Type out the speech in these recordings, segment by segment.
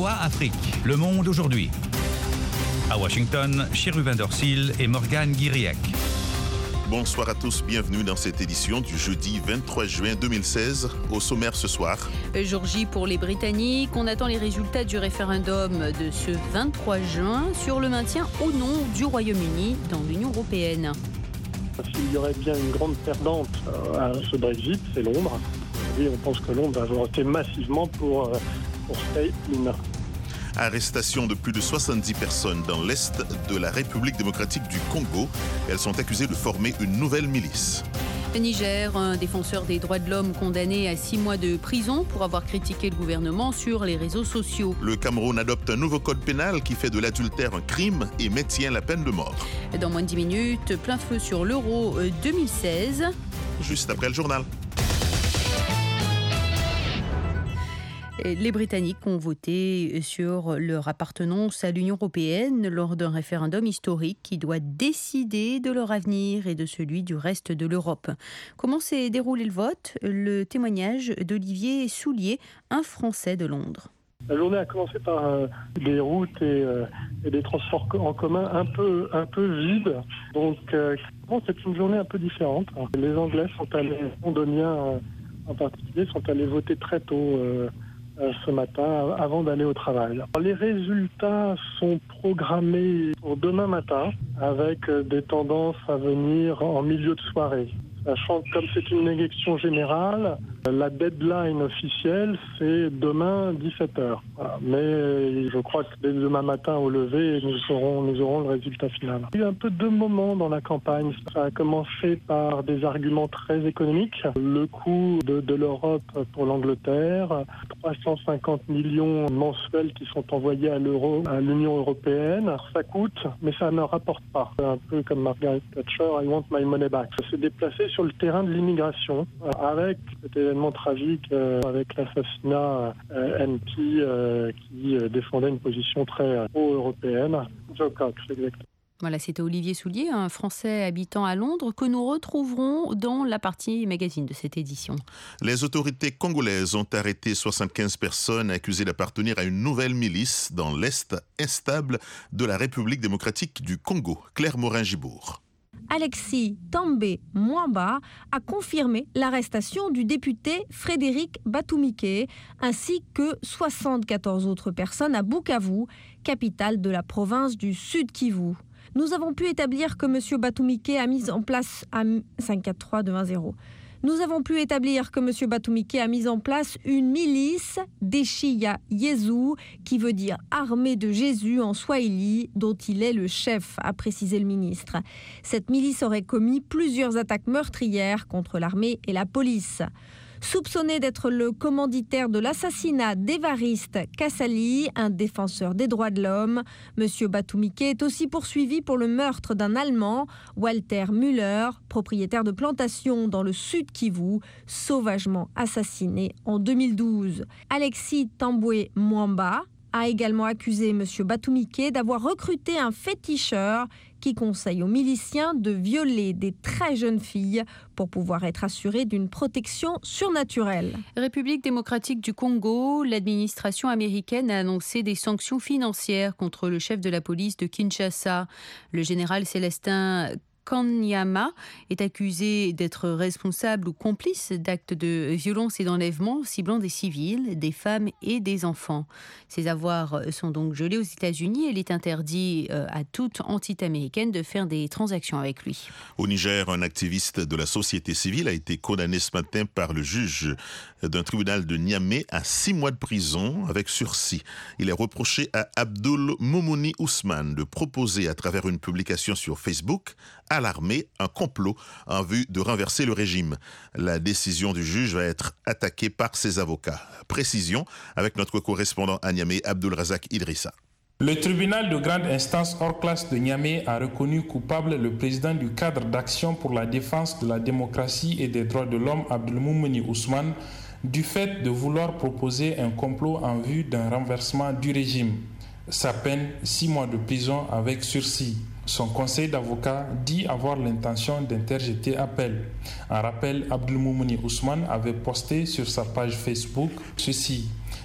VOA Afrique, Le Monde aujourd'hui. À Washington, Cherubin Dorsil et Morgane Guiriec. Bonsoir à tous, bienvenue dans cette édition du jeudi 23 juin 2016. Au sommaire ce soir. Jour J pour les Britanniques. On attend les résultats du référendum de ce 23 juin sur le maintien ou non du Royaume-Uni dans l'Union européenne. S'il y aurait bien une grande perdante à ce Brexit, c'est Londres. Et on pense que Londres va voter massivement pour stay in. Arrestation de plus de 70 personnes dans l'Est de la République démocratique du Congo. Elles sont accusées de former une nouvelle milice. Niger, un défenseur des droits de l'homme condamné à 6 mois de prison pour avoir critiqué le gouvernement sur les réseaux sociaux. Le Cameroun adopte un nouveau code pénal qui fait de l'adultère un crime et maintient la peine de mort. Dans moins de 10 minutes, plein feu sur l'Euro 2016. Juste après le journal. Les Britanniques ont voté sur leur appartenance à l'Union européenne lors d'un référendum historique qui doit décider de leur avenir et de celui du reste de l'Europe. Comment s'est déroulé le vote ? Le témoignage d'Olivier Soulier, un Français de Londres. La journée a commencé par des routes et des transports en commun un peu vides. Donc c'est une journée un peu différente. Les Anglais sont allés, les Londoniens en particulier, sont allés voter très tôt ce matin avant d'aller au travail. Les résultats sont programmés pour demain matin avec des tendances à venir en milieu de soirée. Sachant que comme c'est une élection générale, la deadline officielle c'est demain 17h. Voilà. Mais je crois que dès demain matin au lever, nous aurons le résultat final. Il y a eu un peu deux moments dans la campagne. Ça a commencé par des arguments très économiques. Le coût de l'Europe pour l'Angleterre, 350 millions mensuels qui sont envoyés à l'Union européenne. Ça coûte, mais ça ne rapporte pas. Un peu comme Margaret Thatcher, I want my money back. Ça s'est déplacé sur le terrain de l'immigration avec cet événement tragique avec l'assassinat MP qui défendait une position très pro-européenne. Joe Cox, exactement. Voilà, c'était Olivier Soulier, un Français habitant à Londres, que nous retrouverons dans la partie magazine de cette édition. Les autorités congolaises ont arrêté 75 personnes accusées d'appartenir à une nouvelle milice dans l'Est instable de la République démocratique du Congo. Claire Morin-Gibourg. Alexis Tambwe Mwamba a confirmé l'arrestation du député Frédéric Batumike ainsi que 74 autres personnes à Bukavu, capitale de la province du Sud Kivu. Nous avons pu établir que M. Batumike a mis en place 543-210. Nous avons pu établir que M. Batumike a mis en place une milice Deshiya Yezu, qui veut dire armée de Jésus en swahili, dont il est le chef, a précisé le ministre. Cette milice aurait commis plusieurs attaques meurtrières contre l'armée et la police. Soupçonné d'être le commanditaire de l'assassinat d'Évariste Kassali, un défenseur des droits de l'homme, M. Batumike est aussi poursuivi pour le meurtre d'un Allemand, Walter Müller, propriétaire de plantation dans le Sud Kivu, sauvagement assassiné en 2012. Alexis Tambwe Mwamba a également accusé M. Batumike d'avoir recruté un féticheur qui conseille aux miliciens de violer des très jeunes filles pour pouvoir être assurés d'une protection surnaturelle. République démocratique du Congo, l'administration américaine a annoncé des sanctions financières contre le chef de la police de Kinshasa. Le général Célestin Kanyama est accusé d'être responsable ou complice d'actes de violence et d'enlèvement ciblant des civils, des femmes et des enfants. Ses avoirs sont donc gelés aux États-Unis et il est interdit à toute entité américaine de faire des transactions avec lui. Au Niger, un activiste de la société civile a été condamné ce matin par le juge d'un tribunal de Niamey à 6 mois de prison avec sursis. Il est reproché à Abdul Moumouni Ousmane de proposer à travers une publication sur Facebook à l'armée un complot en vue de renverser le régime. La décision du juge va être attaquée par ses avocats. Précision avec notre correspondant à Niamey, Abdul Razak Idrissa. Le tribunal de grande instance hors classe de Niamey a reconnu coupable le président du cadre d'action pour la défense de la démocratie et des droits de l'homme, Abdul Moumouni Ousmane, du fait de vouloir proposer un complot en vue d'un renversement du régime. Sa peine, 6 mois de prison avec sursis. Son conseil d'avocat dit avoir l'intention d'interjeter appel. En rappel, Abdul Moumouni Ousmane avait posté sur sa page Facebook ceci.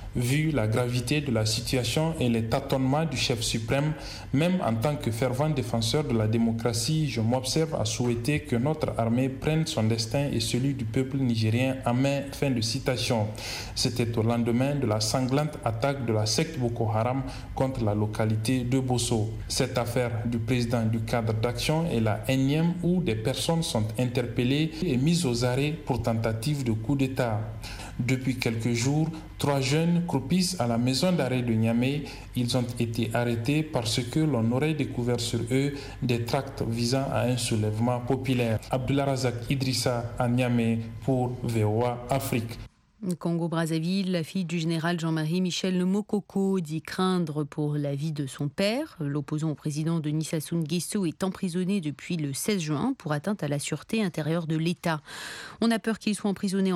vu la gravité de la situation et les tâtonnements du chef suprême. Même en tant que fervent défenseur de la démocratie, je m'observe à souhaiter que notre armée prenne son destin et celui du peuple nigérien en main. Fin de citation. C'était au lendemain de la sanglante attaque de la secte Boko Haram contre la localité de Bosso. Cette affaire du président du cadre d'action est la énième où des personnes sont interpellées et mises aux arrêts pour tentative de coup d'État. Depuis quelques jours, 3 jeunes croupissent à la maison d'arrêt de Niamey. Ils ont été arrêtés parce que l'on aurait découvert sur eux des tracts visant à un soulèvement populaire. Abdullah Razak Idrissa à Niamey pour VOA Afrique. Congo-Brazzaville, la fille du général Jean-Marie Michel Mokoko dit craindre pour la vie de son père. L'opposant au président Denis Sassou Nguesso est emprisonné depuis le 16 juin pour atteinte à la sûreté intérieure de l'État. On a peur qu'il soit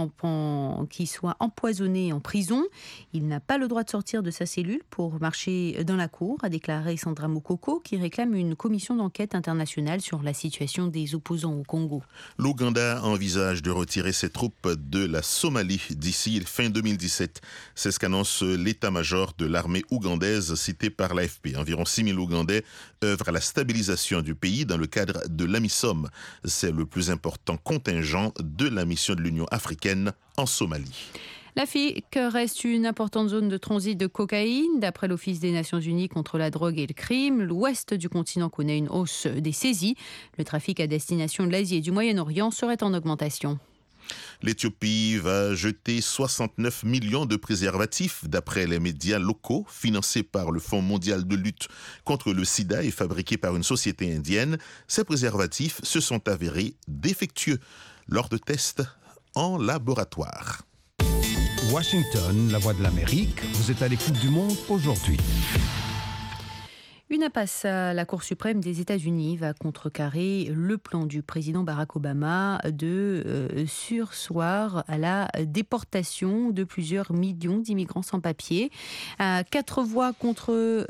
empoisonné en prison. Il n'a pas le droit de sortir de sa cellule pour marcher dans la cour, a déclaré Sandra Mokoko, qui réclame une commission d'enquête internationale sur la situation des opposants au Congo. L'Ouganda envisage de retirer ses troupes de la Somalie d'ici fin 2017. C'est ce qu'annonce l'état-major de l'armée ougandaise cité par l'AFP. Environ 6 000 Ougandais œuvrent à la stabilisation du pays dans le cadre de l'AMISOM. C'est le plus important contingent de la mission de l'Union africaine en Somalie. L'Afrique reste une importante zone de transit de cocaïne. D'après l'Office des Nations Unies contre la drogue et le crime, l'ouest du continent connaît une hausse des saisies. Le trafic à destination de l'Asie et du Moyen-Orient serait en augmentation. L'Éthiopie va jeter 69 millions de préservatifs, d'après les médias locaux, financés par le Fonds mondial de lutte contre le sida et fabriqués par une société indienne. Ces préservatifs se sont avérés défectueux lors de tests en laboratoire. Washington, la voix de l'Amérique, vous êtes à l'écoute du monde aujourd'hui. Une impasse à la Cour suprême des États-Unis va contrecarrer le plan du président Barack Obama de surseoir à la déportation de plusieurs millions d'immigrants sans papier. À 4 voix contre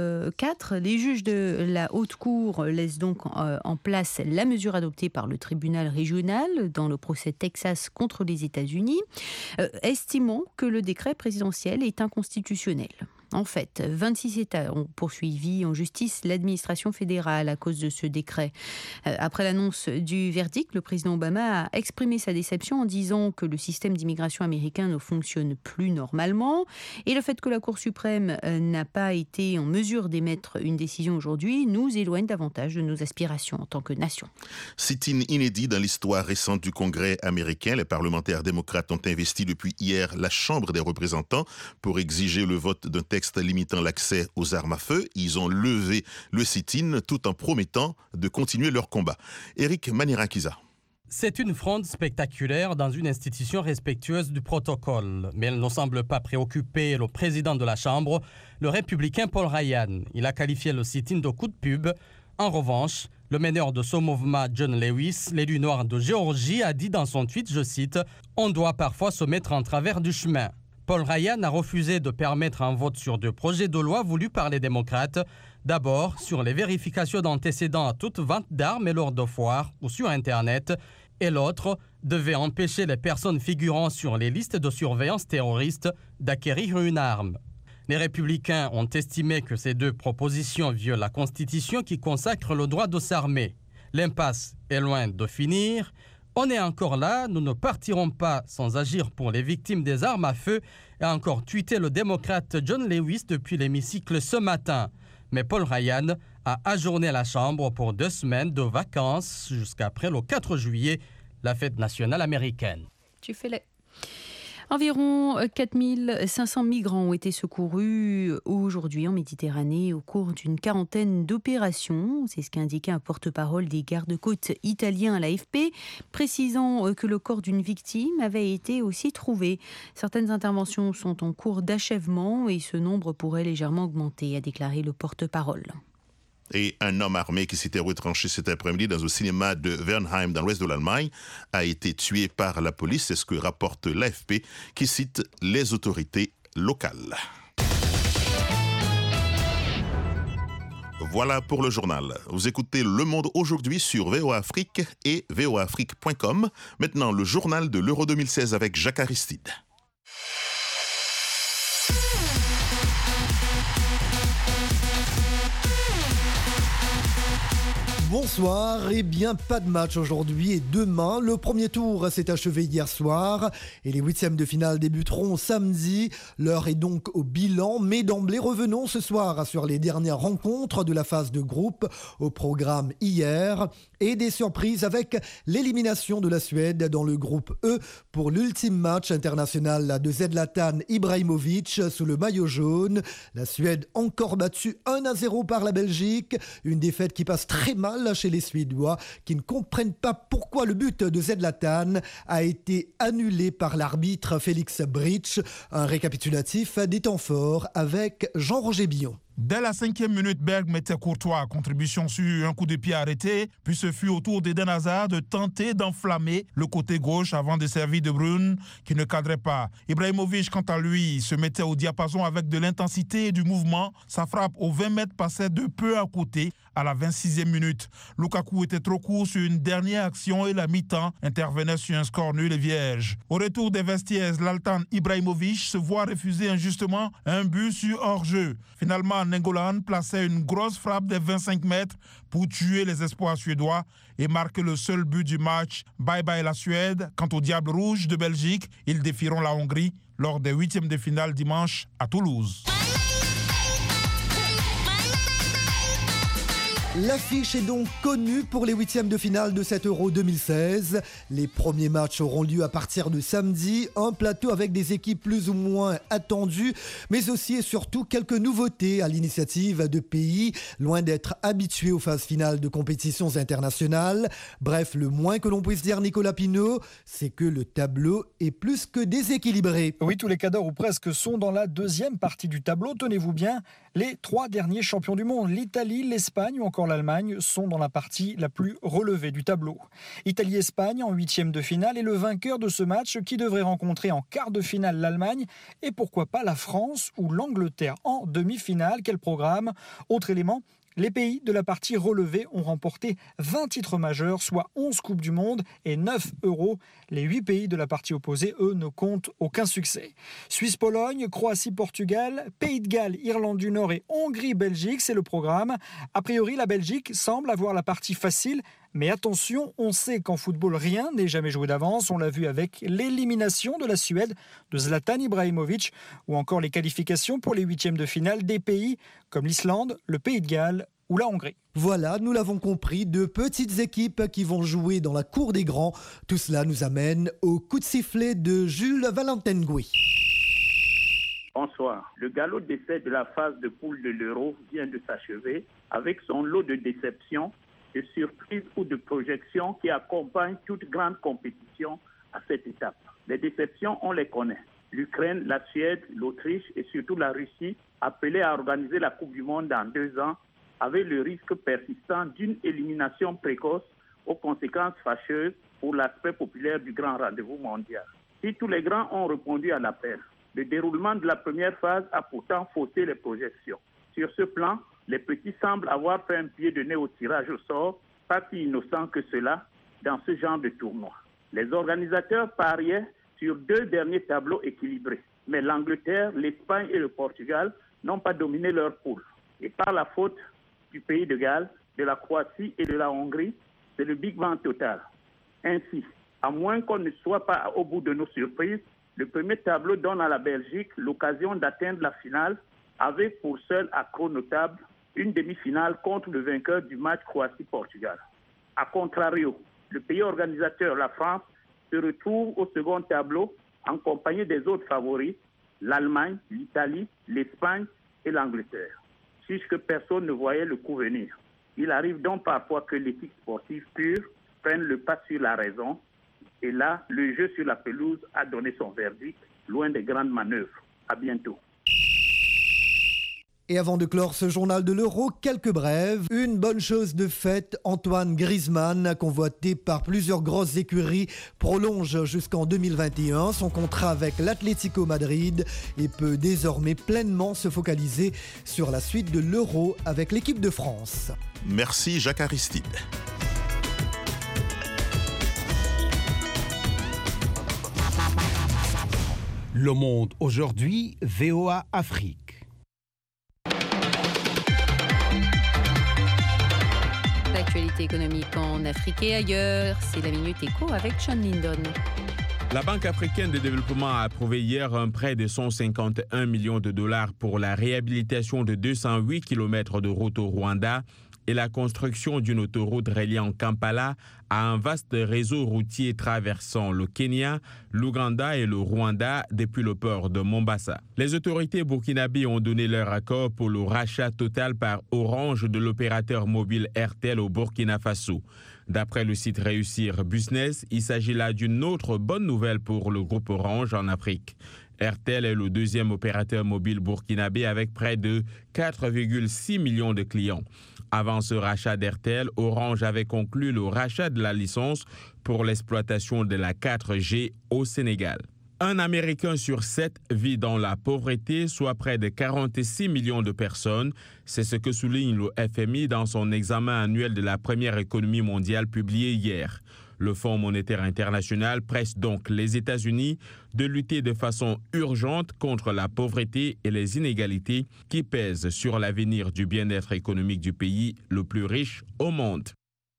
4, les juges de la Haute Cour laissent donc en place la mesure adoptée par le tribunal régional dans le procès Texas contre les États-Unis, estimant que le décret présidentiel est inconstitutionnel. En fait, 26 États ont poursuivi en justice l'administration fédérale à cause de ce décret. Après l'annonce du verdict, le président Obama a exprimé sa déception en disant que le système d'immigration américain ne fonctionne plus normalement. Et le fait que la Cour suprême n'a pas été en mesure d'émettre une décision aujourd'hui nous éloigne davantage de nos aspirations en tant que nation. Sit-in inédit dans l'histoire récente du Congrès américain. Les parlementaires démocrates ont investi depuis hier la Chambre des représentants pour exiger le vote d'un texte limitant l'accès aux armes à feu. Ils ont levé le sit-in tout en promettant de continuer leur combat. Éric Manirakiza. C'est une fronde spectaculaire dans une institution respectueuse du protocole. Mais elle ne semble pas préoccuper le président de la Chambre, le républicain Paul Ryan. Il a qualifié le sit-in de coup de pub. En revanche, le meneur de ce mouvement, John Lewis, l'élu noir de Géorgie, a dit dans son tweet, je cite, « On doit parfois se mettre en travers du chemin ». Paul Ryan a refusé de permettre un vote sur 2 projets de loi voulus par les démocrates. D'abord, sur les vérifications d'antécédents à toute vente d'armes et lors de foires ou sur Internet. Et l'autre devait empêcher les personnes figurant sur les listes de surveillance terroriste d'acquérir une arme. Les républicains ont estimé que ces 2 propositions violent la Constitution qui consacre le droit de s'armer. L'impasse est loin de finir. On est encore là, nous ne partirons pas sans agir pour les victimes des armes à feu, a encore tweeté le démocrate John Lewis depuis l'hémicycle ce matin. Mais Paul Ryan a ajourné la Chambre pour 2 semaines de vacances jusqu'après le 4 juillet, la fête nationale américaine. Environ 4500 migrants ont été secourus aujourd'hui en Méditerranée au cours d'une quarantaine d'opérations. C'est ce qu'a indiqué un porte-parole des gardes-côtes italiens à l'AFP, précisant que le corps d'une victime avait été aussi trouvé. Certaines interventions sont en cours d'achèvement et ce nombre pourrait légèrement augmenter, a déclaré le porte-parole. Et un homme armé qui s'était retranché cet après-midi dans un cinéma de Wernheim dans l'ouest de l'Allemagne a été tué par la police. C'est ce que rapporte l'AFP qui cite les autorités locales. Voilà pour le journal. Vous écoutez Le Monde aujourd'hui sur VOA Afrique et voaafrique.com. Maintenant, le journal de l'Euro 2016 avec Jacques Aristide. Bonsoir, et bien pas de match aujourd'hui et demain. Le premier tour s'est achevé hier soir et les huitièmes de finale débuteront samedi. L'heure est donc au bilan, mais d'emblée revenons ce soir sur les dernières rencontres de la phase de groupe au programme hier et des surprises avec l'élimination de la Suède dans le groupe E pour l'ultime match international de Zlatan Ibrahimovic sous le maillot jaune. La Suède encore battue 1-0 par la Belgique, une défaite qui passe très mal chez les Suédois qui ne comprennent pas pourquoi le but de Zlatan a été annulé par l'arbitre Félix Britsch. Un récapitulatif des temps forts avec Jean-Roger Billon. Dès la 5e minute, Berg mettait Courtois à contribution sur un coup de pied arrêté, puis ce fut au tour d'Eden Hazard de tenter d'enflammer le côté gauche avant de servir De Bruyne qui ne cadrait pas. Ibrahimovic, quant à lui, se mettait au diapason avec de l'intensité et du mouvement. Sa frappe aux 20 mètres passait de peu à côté à la 26e minute. Lukaku était trop court sur une dernière action et la mi-temps intervenait sur un score nul et vierge. Au retour des vestiaires, Zlatan Ibrahimovic se voit refuser injustement un but sur hors-jeu. Finalement, Nengolan plaçait une grosse frappe des 25 mètres pour tuer les espoirs suédois et marquer le seul but du match. Bye bye la Suède. Quant aux Diables Rouges de Belgique, ils défieront la Hongrie lors des huitièmes de finale dimanche à Toulouse. L'affiche est donc connue pour les huitièmes de finale de cet Euro 2016. Les premiers matchs auront lieu à partir de samedi. Un plateau avec des équipes plus ou moins attendues, mais aussi et surtout quelques nouveautés à l'initiative de pays loin d'être habitués aux phases finales de compétitions internationales. Bref, le moins que l'on puisse dire, Nicolas Pinault, c'est que le tableau est plus que déséquilibré. Oui, tous les cadors ou presque sont dans la deuxième partie du tableau. Tenez-vous bien, les trois derniers champions du monde, l'Italie, l'Espagne ou encore l'Allemagne, sont dans la partie la plus relevée du tableau. Italie-Espagne en huitième de finale et le vainqueur de ce match qui devrait rencontrer en quart de finale l'Allemagne et pourquoi pas la France ou l'Angleterre en demi-finale. Quel programme ? Autre élément, les pays de la partie relevée ont remporté 20 titres majeurs, soit 11 Coupes du Monde et 9 euros. Les 8 pays de la partie opposée, eux, ne comptent aucun succès. Suisse-Pologne, Croatie-Portugal, Pays de Galles, Irlande du Nord et Hongrie-Belgique, c'est le programme. A priori, la Belgique semble avoir la partie facile. Mais attention, on sait qu'en football, rien n'est jamais joué d'avance. On l'a vu avec l'élimination de la Suède, de Zlatan Ibrahimovic, ou encore les qualifications pour les huitièmes de finale des pays comme l'Islande, le Pays de Galles ou la Hongrie. Voilà, nous l'avons compris, de petites équipes qui vont jouer dans la cour des grands. Tout cela nous amène au coup de sifflet de Jules Valentengui. Bonsoir. Le galop d'essai de la phase de poule de l'Euro vient de s'achever avec son lot de déceptions, de surprises ou de projections qui accompagnent toute grande compétition à cette étape. Les déceptions, on les connaît. L'Ukraine, la Suède, l'Autriche et surtout la Russie, appelées à organiser la Coupe du Monde dans 2 ans, avaient le risque persistant d'une élimination précoce aux conséquences fâcheuses pour l'aspect populaire du grand rendez-vous mondial. Si tous les grands ont répondu à l'appel, le déroulement de la première phase a pourtant faussé les projections. Sur ce plan, les petits semblent avoir fait un pied de nez au tirage au sort, pas si innocent que cela, dans ce genre de tournoi. Les organisateurs pariaient sur 2 derniers tableaux équilibrés, mais l'Angleterre, l'Espagne et le Portugal n'ont pas dominé leur poule. Et par la faute du Pays de Galles, de la Croatie et de la Hongrie, c'est le Big Bang total. Ainsi, à moins qu'on ne soit pas au bout de nos surprises, le premier tableau donne à la Belgique l'occasion d'atteindre la finale avec pour seul accroc notable une demi-finale contre le vainqueur du match Croatie-Portugal. A contrario, le pays organisateur, la France, se retrouve au second tableau en compagnie des autres favoris, l'Allemagne, l'Italie, l'Espagne et l'Angleterre. Fiche que personne ne voyait le coup venir. Il arrive donc parfois que l'éthique sportive pure prenne le pas sur la raison. Et là, le jeu sur la pelouse a donné son verdict, loin des grandes manœuvres. À bientôt. Et avant de clore ce journal de l'Euro, quelques brèves. Une bonne chose de faite, Antoine Griezmann, convoité par plusieurs grosses écuries, prolonge jusqu'en 2021 son contrat avec l'Atlético Madrid et peut désormais pleinement se focaliser sur la suite de l'Euro avec l'équipe de France. Merci Jacques Aristide. Le Monde aujourd'hui, VOA Afrique. L'actualité l'actualité économique en Afrique et ailleurs. C'est la Minute Éco avec Sean Lindon. La Banque africaine de développement a approuvé hier un prêt de 151 millions de dollars pour la réhabilitation de 208 km de route au Rwanda et la construction d'une autoroute reliant Kampala à un vaste réseau routier traversant le Kenya, l'Ouganda et le Rwanda depuis le port de Mombasa. Les autorités burkinabées ont donné leur accord pour le rachat total par Orange de l'opérateur mobile Airtel au Burkina Faso. D'après le site Réussir Business, il s'agit là d'une autre bonne nouvelle pour le groupe Orange en Afrique. Airtel est le deuxième opérateur mobile burkinabé avec près de 4,6 millions de clients. Avant ce rachat d'Airtel, Orange avait conclu le rachat de la licence pour l'exploitation de la 4G au Sénégal. Un Américain sur 7 vit dans la pauvreté, soit près de 46 millions de personnes. C'est ce que souligne le FMI dans son examen annuel de la première économie mondiale publié hier. Le Fonds monétaire international presse donc les États-Unis de lutter de façon urgente contre la pauvreté et les inégalités qui pèsent sur l'avenir du bien-être économique du pays le plus riche au monde.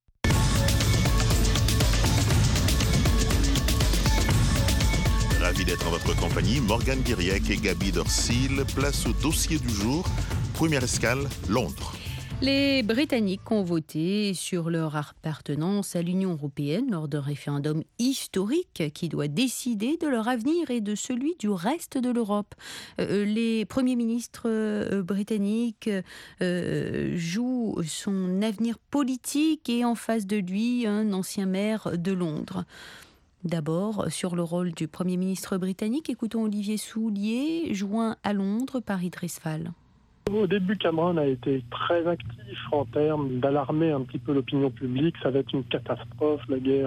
Ravi d'être en votre compagnie. Morgane Guiriec et Gabi Dorsil. Place au dossier du jour. Première escale, Londres. Les Britanniques ont voté sur leur appartenance à l'Union européenne lors d'un référendum historique qui doit décider de leur avenir et de celui du reste de l'Europe. Les premiers ministres britanniques jouent son avenir politique et en face de lui un ancien maire de Londres. D'abord, sur le rôle du Premier ministre britannique, écoutons Olivier Soulier, joint à Londres par Idriss Fall. Au début, Cameron a été très actif en termes d'alarmer un petit peu l'opinion publique. Ça va être une catastrophe,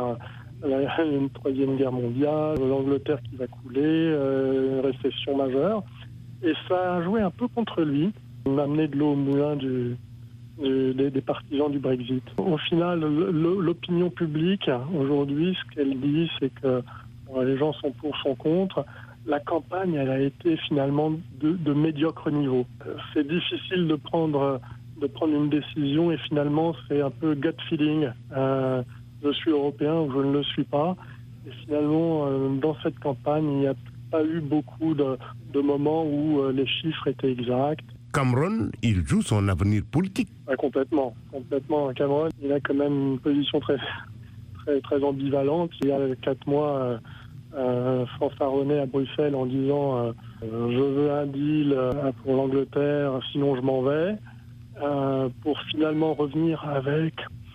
une troisième guerre mondiale, l'Angleterre qui va couler, une récession majeure. Et ça a joué un peu contre lui. On a amené de l'eau au moulin des partisans du Brexit. Au final, l'opinion publique, aujourd'hui, ce qu'elle dit, c'est que les gens sont pour, sont contre. La campagne, elle a été finalement de médiocre niveau. C'est difficile de prendre une décision et finalement, c'est un peu gut feeling. Je suis européen ou je ne le suis pas. Et finalement, dans cette campagne, il n'y a pas eu beaucoup de moments où les chiffres étaient exacts. Cameron, il joue son avenir politique. Ouais, complètement. Cameron, il a quand même une position très, très, très ambivalente. Il y a 4 mois... fanfaronné à Bruxelles en disant je veux un deal pour l'Angleterre, sinon je m'en vais, pour finalement revenir avec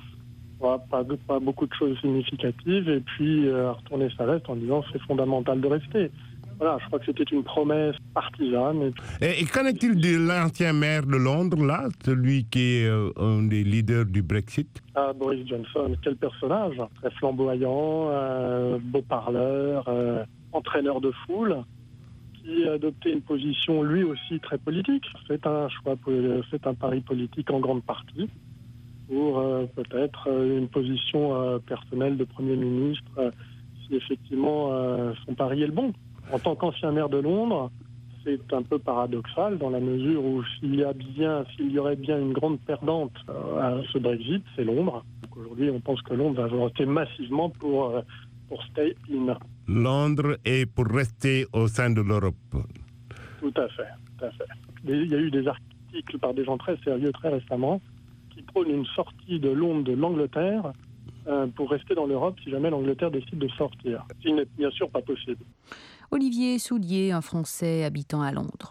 pas beaucoup de choses significatives et puis retourner sa veste en disant c'est fondamental de rester. Voilà, je crois que c'était une promesse partisane. Et qu'en est-il de l'ancien maire de Londres, là, celui qui est un des leaders du Brexit? Boris Johnson, quel personnage, très flamboyant, beau parleur, entraîneur de foule, qui a adopté une position lui aussi très politique. C'est un pari politique en grande partie pour peut-être une position personnelle de Premier ministre, si effectivement son pari est le bon. En tant qu'ancien maire de Londres, c'est un peu paradoxal dans la mesure où s'il y aurait bien une grande perdante à ce Brexit, c'est Londres. Donc aujourd'hui, on pense que Londres va voter massivement pour stay in. Londres est pour rester au sein de l'Europe. Tout à fait. Il y a eu des articles par des gens très sérieux très récemment qui prônent une sortie de Londres de l'Angleterre pour rester dans l'Europe si jamais l'Angleterre décide de sortir. Ce qui n'est bien sûr pas possible. Olivier Soulier, un Français habitant à Londres.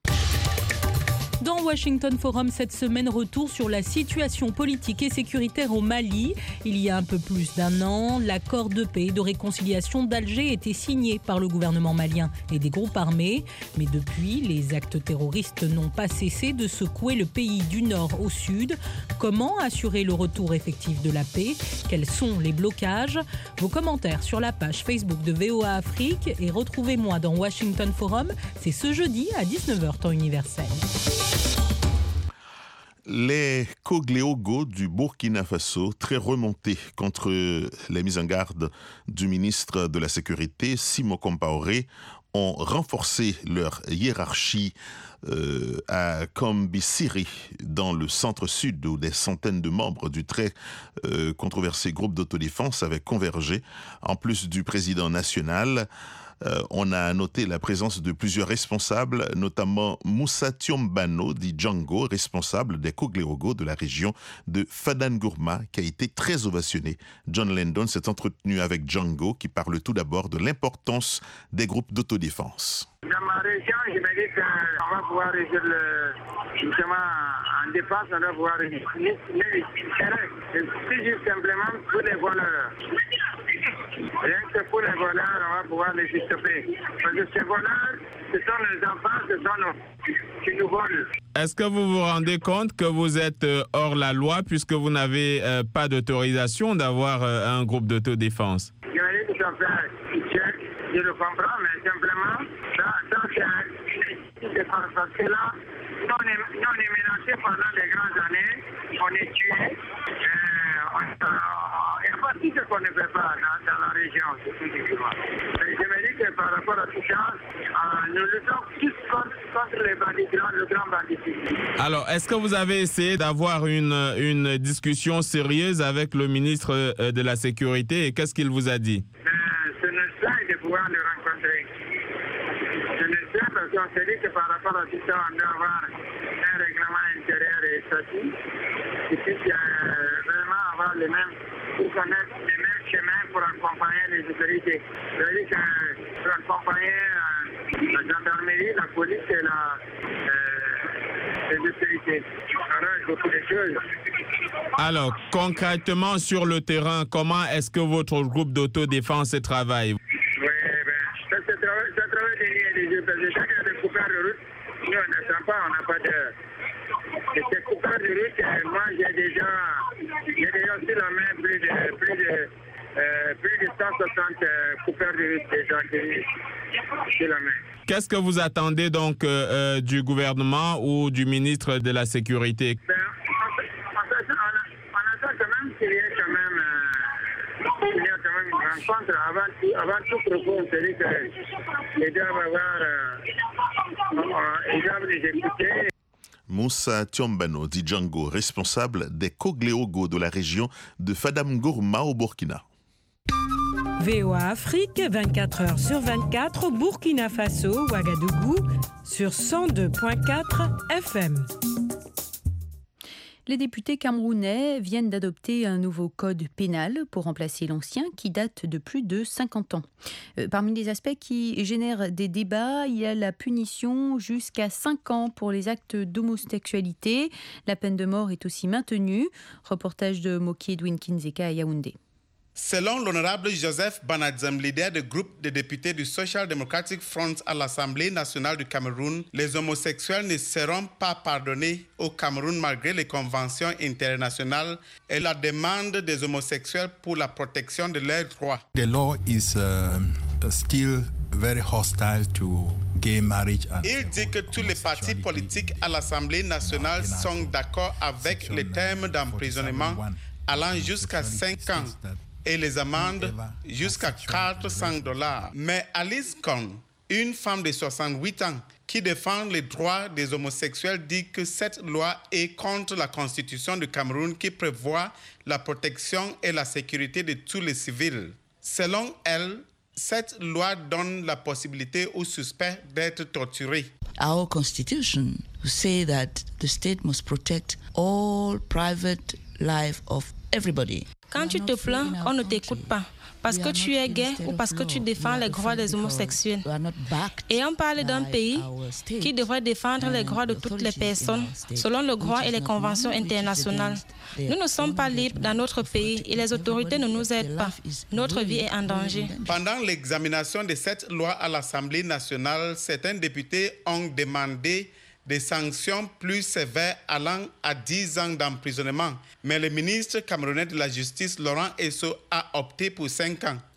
Dans Washington Forum cette semaine, retour sur la situation politique et sécuritaire au Mali. Il y a un peu plus d'1 an, l'accord de paix et de réconciliation d'Alger était signé par le gouvernement malien et des groupes armés. Mais depuis, les actes terroristes n'ont pas cessé de secouer le pays du nord au sud. Comment assurer le retour effectif de la paix? Quels sont les blocages? Vos commentaires sur la page Facebook de VOA Afrique et retrouvez-moi dans Washington Forum. C'est ce jeudi à 19h temps universel. Les Kogléogo du Burkina Faso, très remontés contre les mises en garde du ministre de la Sécurité, Simo Compaoré, ont renforcé leur hiérarchie à Kambisiri, dans le centre-sud, où des centaines de membres du très controversé groupe d'autodéfense avaient convergé. En plus du président national, on a noté la présence de plusieurs responsables, notamment Moussa Tiombano dit Django, responsable des Koglerogo de la région de Fadangurma, qui a été très ovationné. John Landon s'est entretenu avec Django, qui parle tout d'abord de l'importance des groupes d'autodéfense. Dans ma région, je me dis qu'on va pouvoir résoudre justement en défense, on va pouvoir résoudre c'est juste simplement pour les voleurs. Rien que pour les voleurs, on va pouvoir les stopper. Parce que ces voleurs, ce sont les enfants, ce sont nous qui nous volent. Est-ce que vous vous rendez compte que vous êtes hors la loi puisque vous n'avez pas d'autorisation d'avoir un groupe d'autodéfense? Je me dis tout à fait, je le comprends, mais simplement, c'est parce que là, nous on est menacés pendant des grandes années, on est tués, il n'y a pas tout ce qu'on ne fait pas dans la région, c'est tout simplement. Mais je me dis que par rapport à tout ça, nous luttons tous contre les bandits, le grand banditisme. Alors, est-ce que vous avez essayé d'avoir une discussion sérieuse avec le ministre de la Sécurité et qu'est-ce qu'il vous a dit? C'est nécessaire de pouvoir le rencontrer. C'est nécessaire parce qu'on s'est dit que par rapport à tout ça, on doit avoir un règlement intérieur et statut qui puisse vraiment avoir les mêmes, pour connaître les mêmes chemins pour accompagner les autorités. C'est-à-dire que pour accompagner la gendarmerie, la police et les autorités. Alors, il faut beaucoup de choses. Alors, concrètement, sur le terrain, comment est-ce que votre groupe d'autodéfense travaille? Oui, ça travaille des nuits et des jours. Parce que chaque fois de coupage de route, nous, on n'attend pas, on n'a pas d'heure. Et ces coupages de route, moi, j'ai déjà sur la main plus de 160 coupeurs de route déjà sur la main. Qu'est-ce que vous attendez donc du gouvernement ou du ministre de la Sécurité? On attend quand même qu'il y ait quand même une rencontre avant tout propos. C'est-à-dire qu'ils doivent ils doivent les écouter. Moussa Tiombano dit Django, responsable des Koglerogo de la région de Fadam-Gourma au Burkina. VOA Afrique, 24 heures sur 24, Burkina Faso, Ouagadougou, sur 102.4 FM. Les députés camerounais viennent d'adopter un nouveau code pénal pour remplacer l'ancien qui date de plus de 50 ans. Parmi les aspects qui génèrent des débats, il y a la punition jusqu'à 5 ans pour les actes d'homosexualité. La peine de mort est aussi maintenue. Reportage de Moki Edwin Kinzeka à Yaoundé. Selon l'honorable Joseph Banadzem, leader du groupe de députés du Social Democratic Front à l'Assemblée nationale du Cameroun, les homosexuels ne seront pas pardonnés au Cameroun malgré les conventions internationales et la demande des homosexuels pour la protection de leurs droits. The law is still very hostile to gay marriage. Il dit que tous les partis politiques à l'Assemblée nationale sont d'accord avec les termes d'emprisonnement allant jusqu'à 5 ans. Et les amendes jusqu'à $400. Mais Alice Kohn, une femme de 68 ans qui défend les droits des homosexuels, dit que cette loi est contre la Constitution du Cameroun qui prévoit la protection et la sécurité de tous les civils. Selon elle, cette loi donne la possibilité aux suspects d'être torturés. Our Constitution says that the state must protect all private life of everybody. Quand tu te plains, on ne t'écoute pas parce que tu es gay ou parce que tu défends les droits des homosexuels. Et on parle d'un pays qui devrait défendre les droits de toutes les personnes selon le droit et les conventions internationales. Nous ne sommes pas libres dans notre pays et les autorités ne nous aident pas. Notre vie est en danger. Pendant l'examination de cette loi à l'Assemblée nationale, certains députés ont demandé des sanctions plus sévères allant à 10 ans d'emprisonnement. Mais le ministre camerounais de la Justice, Laurent Esso, a opté pour 5 ans.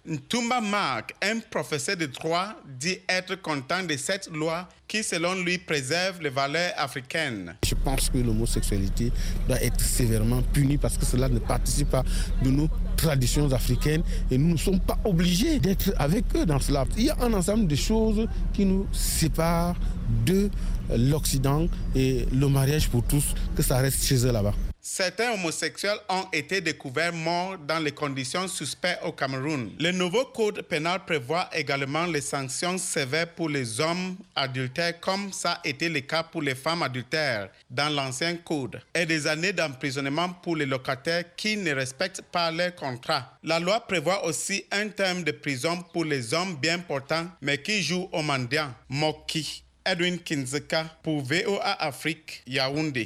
Ntumba Mark, un professeur de droit, dit être content de cette loi qui, selon lui, préserve les valeurs africaines. Je pense que l'homosexualité doit être sévèrement punie parce que cela ne participe pas de nos traditions africaines et nous ne sommes pas obligés d'être avec eux dans cela. Il y a un ensemble de choses qui nous séparent de l'Occident et le mariage pour tous, que ça reste chez eux là-bas. Certains homosexuels ont été découverts morts dans les conditions suspectes au Cameroun. Le nouveau code pénal prévoit également les sanctions sévères pour les hommes adultères, comme ça a été le cas pour les femmes adultères dans l'ancien code, et des années d'emprisonnement pour les locataires qui ne respectent pas leur contrat. La loi prévoit aussi un terme de prison pour les hommes bien portants, mais qui jouent au mendiant. Moki, Edwin Kinzeka pour VOA Afrique, Yaoundé.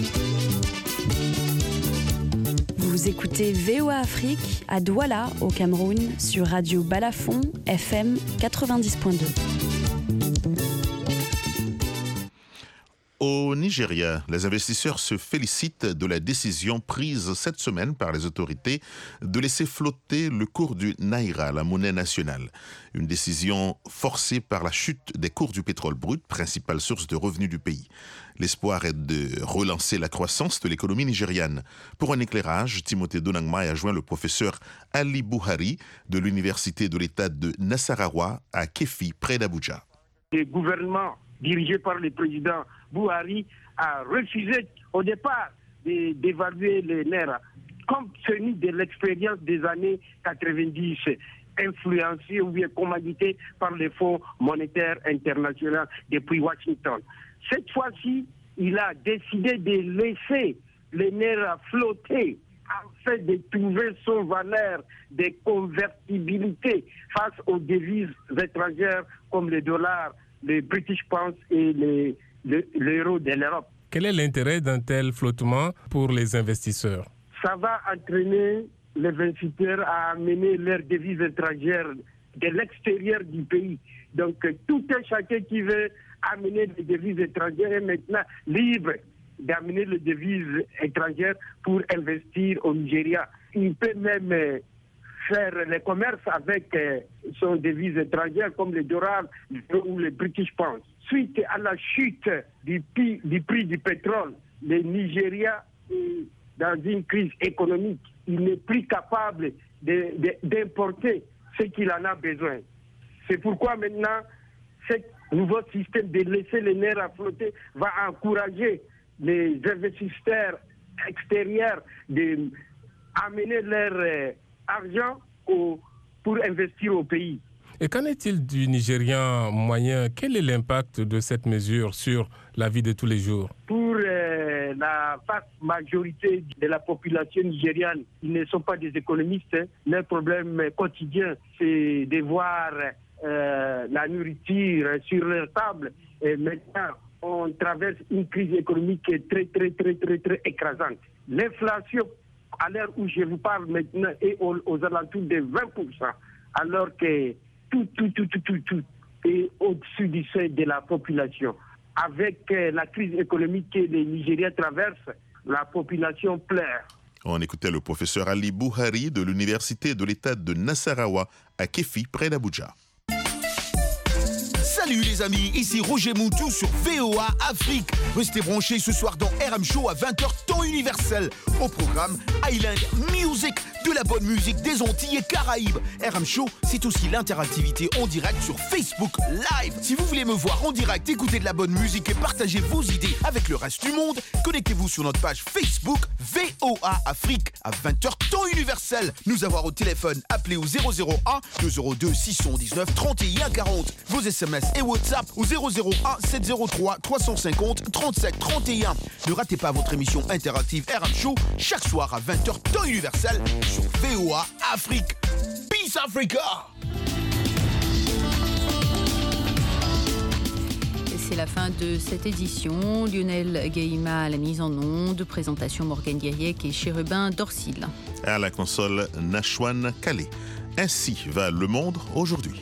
Vous écoutez VOA Afrique à Douala, au Cameroun, sur Radio Balafon, FM 90.2. Au Nigeria, les investisseurs se félicitent de la décision prise cette semaine par les autorités de laisser flotter le cours du Naira, la monnaie nationale. Une décision forcée par la chute des cours du pétrole brut, principale source de revenus du pays. L'espoir est de relancer la croissance de l'économie nigériane. Pour un éclairage, Timothée Donangma a joint le professeur Ali Buhari de l'Université de l'État de Nasarawa à Kefi, près d'Abuja. Le gouvernement dirigé par le président Buhari a refusé au départ d'évaluer les Naira, compte tenu de l'expérience des années 90, influencée ou bien commanditée par le Fonds monétaire international depuis Washington. Cette fois-ci, il a décidé de laisser les Naira flotter afin de trouver son valeur de convertibilité face aux devises étrangères comme le dollar, le British Pound et l'euro de l'Europe. Quel est l'intérêt d'un tel flottement pour les investisseurs? Ça va entraîner les investisseurs à amener leurs devises étrangères de l'extérieur du pays. Donc tout un chacun qui veut amener des devises étrangères est maintenant libre d'amener les devises étrangères pour investir au Nigeria. Il peut même faire le commerce avec son devise étrangère comme le dollar ou le British Pound. Suite à la chute du prix du pétrole, le Nigeria est dans une crise économique. Il n'est plus capable d'importer ce qu'il en a besoin. C'est pourquoi maintenant, ce nouveau système de laisser les nerfs à flotter va encourager les investisseurs extérieurs d'amener leur argent pour investir au pays. Et qu'en est-il du Nigérian moyen? Quel est l'impact de cette mesure sur la vie de tous les jours? Pour la vaste majorité de la population nigériane, ils ne sont pas des économistes. Leur problème quotidien, c'est de voir la nourriture sur leur table. Et maintenant, on traverse une crise économique très écrasante. L'inflation, à l'heure où je vous parle maintenant, est aux alentours de 20%, alors que tout est au-dessus du seuil de la population. Avec la crise économique que le Nigeria traverse, la population pleure. On écoutait le professeur Ali Buhari de l'Université de l'État de Nasarawa à Kefi, près d'Abuja. Salut les amis, ici Roger Moutou sur VOA Afrique. Restez branchés ce soir dans RM Show à 20h temps universel. Au programme Island Music, de la bonne musique des Antilles et Caraïbes. RM Show, c'est aussi l'interactivité en direct sur Facebook Live. Si vous voulez me voir en direct, écouter de la bonne musique et partager vos idées avec le reste du monde, connectez-vous sur notre page Facebook VOA Afrique à 20h temps universel. Nous avoir au téléphone, appelez au 001 202 619 31 40. Vos SMS et WhatsApp au 001 703 350 37 31. Ne ratez pas votre émission interactive RM Show chaque soir à 20h temps universel sur VOA Afrique. Peace Africa! C'est la fin de cette édition. Lionel Guéima à la mise en onde, présentation Morgane Guériec et Chérubin Dorsil. À la console Nashwan Calais. Ainsi va le monde aujourd'hui.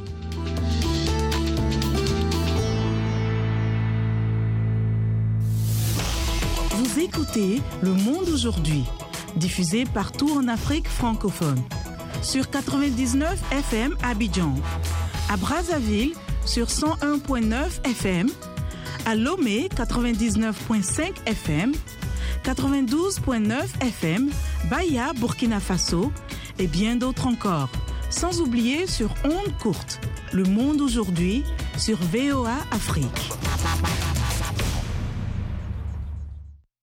Vous écoutez Le Monde aujourd'hui, diffusé partout en Afrique francophone. sur 99 FM à Abidjan, à Brazzaville sur 101.9 FM, à Lomé 99.5 FM, 92.9 FM, Baya, Burkina Faso et bien d'autres encore. Sans oublier sur ondes courtes, Le Monde aujourd'hui sur VOA Afrique.